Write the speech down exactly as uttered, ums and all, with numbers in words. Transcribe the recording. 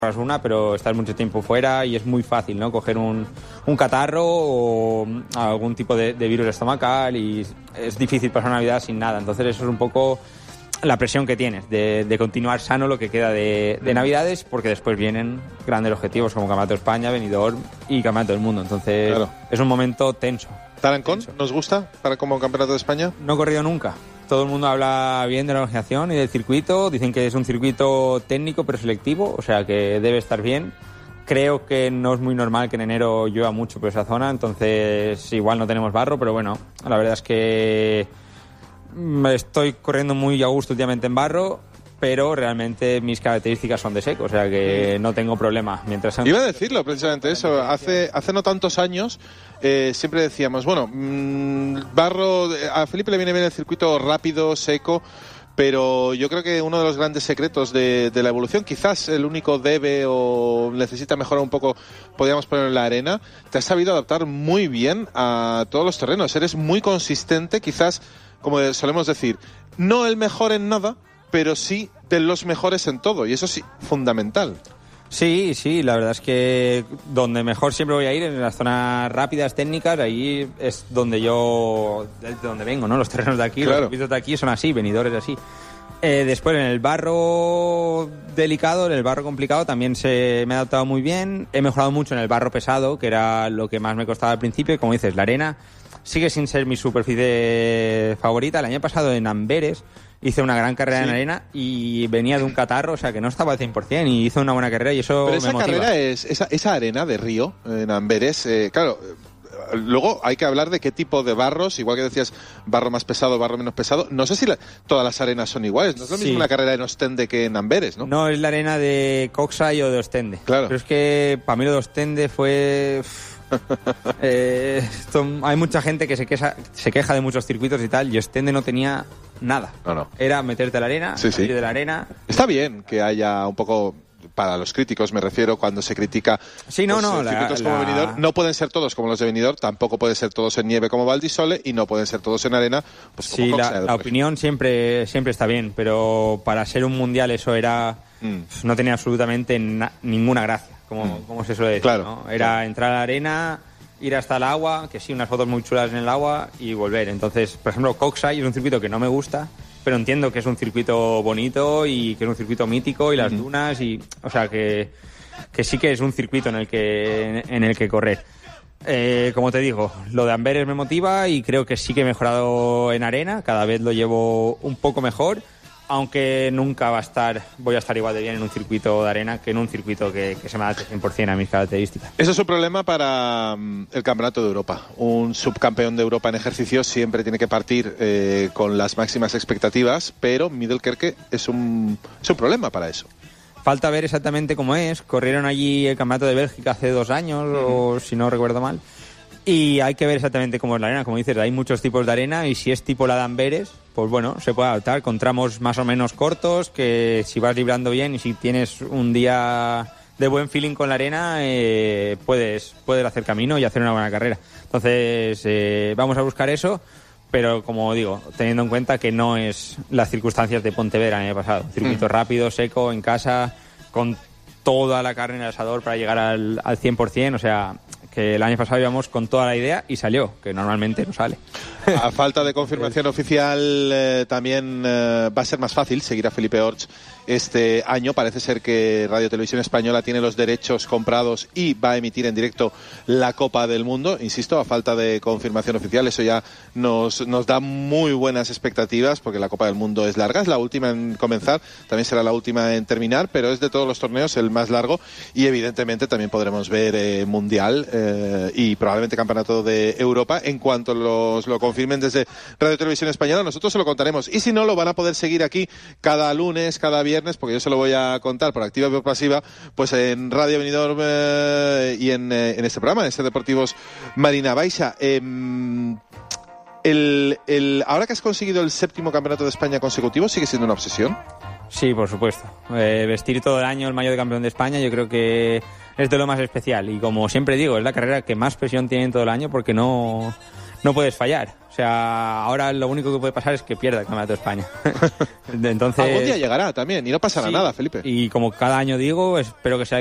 una, pero estás mucho tiempo fuera y es muy fácil, ¿no? Coger un, un catarro o algún tipo de, de virus estomacal y es difícil pasar Navidad sin nada. Entonces eso es un poco la presión que tienes de, de continuar sano lo que queda de, de Navidades, porque después vienen grandes objetivos como Campeonato de España, Benidorm y Campeonato del Mundo. Entonces claro, es un momento tenso. ¿Tarancón nos gusta para como Campeonato de España? No he corrido nunca. Todo el mundo habla bien de la organización y del circuito. Dicen que es un circuito técnico pero selectivo, o sea que debe estar bien. Creo que no es muy normal que en enero llueva mucho por esa zona, entonces igual no tenemos barro, pero bueno, la verdad es que estoy corriendo muy a gusto últimamente en barro, pero realmente mis características son de seco, o sea que no tengo problema. Mientras Iba a decirlo precisamente eso. Hace, hace no tantos años eh, siempre decíamos, bueno, mmm, barro, a Felipe le viene bien el circuito rápido, seco, pero yo creo que uno de los grandes secretos de, de la evolución, quizás el único debe o necesita mejorar un poco, podríamos poner en la arena, te has sabido adaptar muy bien a todos los terrenos. Eres muy consistente, quizás, como solemos decir, no el mejor en nada, pero sí de los mejores en todo, y eso sí, fundamental. Sí, sí, la verdad es que donde mejor siempre voy a ir, en las zonas rápidas, técnicas, ahí es donde yo, de donde vengo, ¿no? Los terrenos de aquí, claro. Los circuitos de aquí son así, venidores así. Eh, después en el barro delicado, en el barro complicado, también se me ha adaptado muy bien. He mejorado mucho en el barro pesado, que era lo que más me costaba al principio, y como dices, la arena sigue sin ser mi superficie favorita. El año pasado en Amberes hice una gran carrera sí. en arena y venía de un catarro, o sea que no estaba al cien por ciento y hizo una buena carrera y eso Pero me esa motiva. carrera es, esa, esa arena de río en Amberes, eh, claro, luego hay que hablar de qué tipo de barros, igual que decías barro más pesado, barro menos pesado. No sé si la, todas las arenas son iguales, no es lo mismo sí. una carrera en Ostende que en Amberes, ¿no? No, es la arena de Coxay o de Ostende. Claro. Pero es que para mí lo de Ostende fue... eh, esto, hay mucha gente que se queja, se queja de muchos circuitos y tal, y Ostende no tenía nada. No, no. Era meterte a la arena, sí, salir sí. de la arena. Está bien que haya un poco, para los críticos me refiero, cuando se critica sí, no, pues, no, circuitos la, como la... Benidorm, no pueden ser todos como los de Benidorm, tampoco pueden ser todos en nieve como Val di Sole y no pueden ser todos en arena, pues como sí, Coxade, la, la opinión siempre, siempre está bien, pero para ser un mundial eso era mm. no tenía absolutamente na, ninguna gracia, como, mm. como se suele decir, claro, ¿no? Era claro. entrar a la arena, ir hasta el agua, que sí, unas fotos muy chulas en el agua y volver. Entonces, por ejemplo, Coxay es un circuito que no me gusta, pero entiendo que es un circuito bonito y que es un circuito mítico y las mm. dunas y, o sea, que, que sí que es un circuito en el que, en el que correr. Eh, como te digo, lo de Amberes me motiva y creo que sí que he mejorado en arena, cada vez lo llevo un poco mejor, aunque nunca va a estar, voy a estar igual de bien en un circuito de arena que en un circuito que, que se me adapte cien por ciento a mis características. Eso es un problema para um, el Campeonato de Europa. Un subcampeón de Europa en ejercicio siempre tiene que partir eh, con las máximas expectativas, pero Middelkerke es un, es un problema para eso. Falta ver exactamente cómo es. Corrieron allí el Campeonato de Bélgica hace dos años, mm. o si no recuerdo mal. Y hay que ver exactamente cómo es la arena. Como dices, hay muchos tipos de arena y si es tipo la de Amberes, pues bueno, se puede adaptar con tramos más o menos cortos, que si vas librando bien y si tienes un día de buen feeling con la arena, eh, puedes, puedes hacer camino y hacer una buena carrera. Entonces, eh, vamos a buscar eso, pero como digo, teniendo en cuenta que no es las circunstancias de Pontevedra el año pasado. Circuito mm. rápido, seco, en casa, con toda la carne en el asador para llegar al, al cien por ciento, o sea... que el año pasado íbamos con toda la idea y salió, que normalmente no sale. A falta de confirmación oficial, eh, también eh, va a ser más fácil seguir a Felipe Orts este año. Parece ser que Radio Televisión Española tiene los derechos comprados y va a emitir en directo la Copa del Mundo. Insisto, a falta de confirmación oficial, eso ya nos, nos da muy buenas expectativas, porque la Copa del Mundo es larga, es la última en comenzar, también será la última en terminar, pero es de todos los torneos el más largo y evidentemente también podremos ver eh, Mundial eh, y probablemente Campeonato de Europa en cuanto los lo confirmen desde Radio Televisión Española. Nosotros se lo contaremos y si no, lo van a poder seguir aquí cada lunes, cada viernes, porque yo se lo voy a contar por activa y por pasiva, pues en Radio Benidorm eh, y en, eh, en este programa, en este Deportivos Marina Baixa. Eh, el, el, ahora que has conseguido el séptimo Campeonato de España consecutivo, ¿sigue siendo una obsesión? Sí, por supuesto. Eh, vestir todo el año el maillot de campeón de España, yo creo que es de lo más especial. Y como siempre digo, es la carrera que más presión tiene en todo el año porque no, no puedes fallar. O sea, ahora lo único que puede pasar es que pierda el Campeonato de España. Entonces, algún día llegará también y no pasará sí, nada, Felipe. Y como cada año digo, espero que sea